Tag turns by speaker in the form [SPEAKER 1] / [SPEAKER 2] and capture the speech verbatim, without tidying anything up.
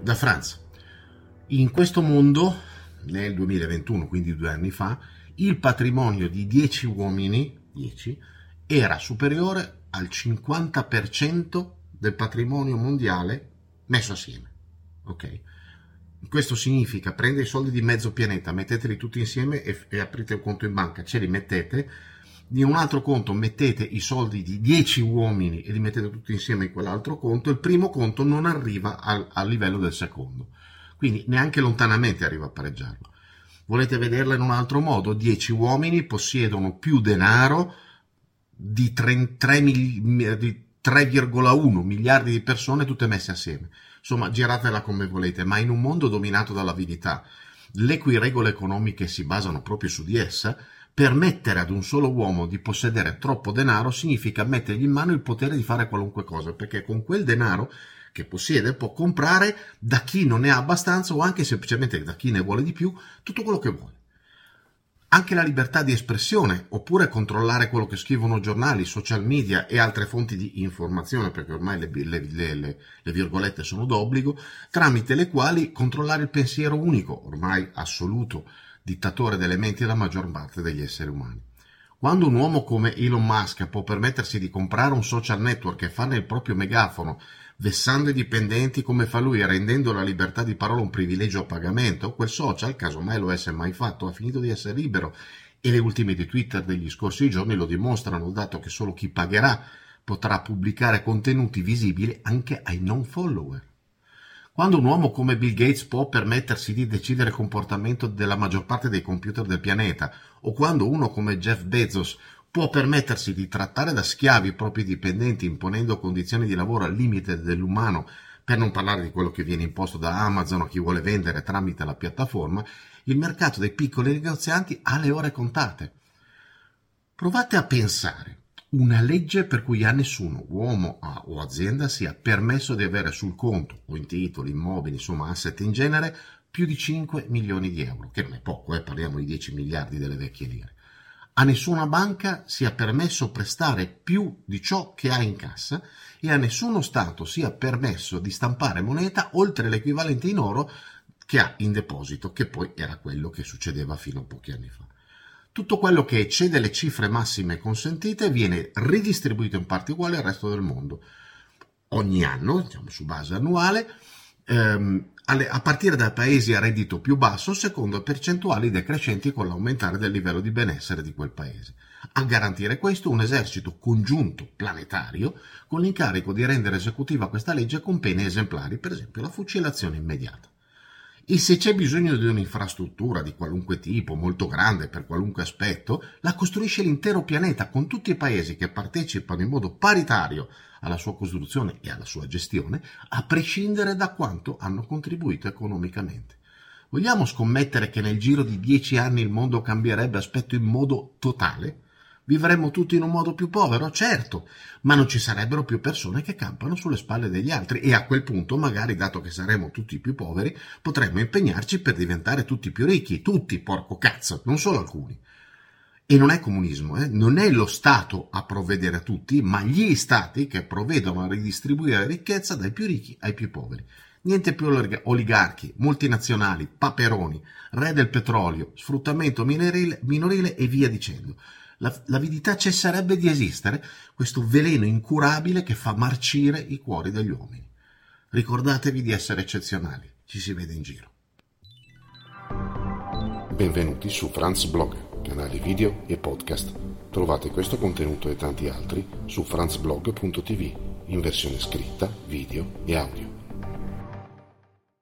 [SPEAKER 1] da Franz. In questo mondo, nel duemilaventuno, quindi due anni fa, il patrimonio di dieci uomini, dieci, era superiore al cinquanta per cento del patrimonio mondiale messo assieme. Ok? Questo significa prendere i soldi di mezzo pianeta, metteteli tutti insieme e, e aprite un conto in banca, ce li mettete, in un altro conto mettete i soldi di dieci uomini e li mettete tutti insieme in quell'altro conto, il primo conto non arriva al, al livello del secondo, quindi neanche lontanamente arriva a pareggiarlo. Volete vederla in un altro modo? dieci uomini possiedono più denaro di tre virgola uno miliardi di persone tutte messe assieme. Insomma, giratela come volete, ma in un mondo dominato dall'avidità, le cui regole economiche si basano proprio su di essa, permettere ad un solo uomo di possedere troppo denaro significa mettergli in mano il potere di fare qualunque cosa, perché con quel denaro che possiede può comprare da chi non ne ha abbastanza o anche semplicemente da chi ne vuole di più tutto quello che vuole. Anche la libertà di espressione, oppure controllare quello che scrivono giornali, social media e altre fonti di informazione, perché ormai le, le, le, le, le virgolette sono d'obbligo, tramite le quali controllare il pensiero unico, ormai assoluto, dittatore delle menti della maggior parte degli esseri umani. Quando un uomo come Elon Musk può permettersi di comprare un social network e farne il proprio megafono, vessando i dipendenti come fa lui e rendendo la libertà di parola un privilegio a pagamento, quel social, caso mai lo avesse mai fatto, ha finito di essere libero e le ultime di Twitter degli scorsi giorni lo dimostrano, dato che solo chi pagherà potrà pubblicare contenuti visibili anche ai non follower. Quando un uomo come Bill Gates può permettersi di decidere il comportamento della maggior parte dei computer del pianeta, o quando uno come Jeff Bezos può permettersi di trattare da schiavi i propri dipendenti imponendo condizioni di lavoro al limite dell'umano, per non parlare di quello che viene imposto da Amazon a chi vuole vendere tramite la piattaforma, il mercato dei piccoli negozianti ha le ore contate. Provate a pensare una legge per cui a nessuno, uomo o azienda, sia permesso di avere sul conto o in titoli, immobili, insomma asset in genere, più di cinque milioni di euro, che non è poco, eh? Parliamo di dieci miliardi delle vecchie lire. A nessuna banca sia permesso prestare più di ciò che ha in cassa e a nessuno Stato sia permesso di stampare moneta oltre l'equivalente in oro che ha in deposito, che poi era quello che succedeva fino a pochi anni fa. Tutto quello che eccede le cifre massime consentite viene ridistribuito in parti uguali al resto del mondo. Ogni anno, diciamo su base annuale, ehm, a partire dai paesi a reddito più basso, secondo percentuali decrescenti con l'aumentare del livello di benessere di quel paese. A garantire questo un esercito congiunto planetario con l'incarico di rendere esecutiva questa legge con pene esemplari, per esempio la fucilazione immediata. E se c'è bisogno di un'infrastruttura di qualunque tipo, molto grande per qualunque aspetto, la costruisce l'intero pianeta con tutti i paesi che partecipano in modo paritario alla sua costruzione e alla sua gestione, a prescindere da quanto hanno contribuito economicamente. Vogliamo scommettere che nel giro di dieci anni il mondo cambierebbe aspetto in modo totale? Vivremmo tutti in un modo più povero? Certo, ma non ci sarebbero più persone che campano sulle spalle degli altri e a quel punto, magari, dato che saremo tutti più poveri, potremmo impegnarci per diventare tutti più ricchi, tutti, porco cazzo, non solo alcuni. E non è comunismo, eh? Non è lo Stato a provvedere a tutti, ma gli Stati che provvedono a ridistribuire la ricchezza dai più ricchi ai più poveri. Niente più oligarchi, multinazionali, paperoni, re del petrolio, sfruttamento minorile, minorile e via dicendo. La, l'avidità cesserebbe di esistere, questo veleno incurabile che fa marcire i cuori degli uomini. Ricordatevi di essere eccezionali, ci si vede in giro.
[SPEAKER 2] Benvenuti su Franz Blog, canale video e podcast. Trovate questo contenuto e tanti altri su franzblog punto tv in versione scritta, video e audio.